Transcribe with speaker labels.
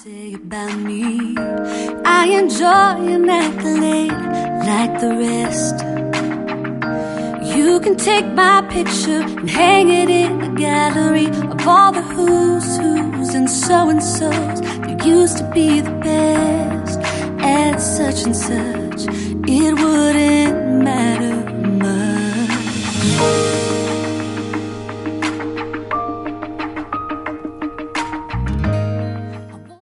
Speaker 1: say about me. I enjoy an accolade like the rest. You can take my picture and hang it in the gallery of all the who's and so-so's that used to be the best at such and such. It wouldn't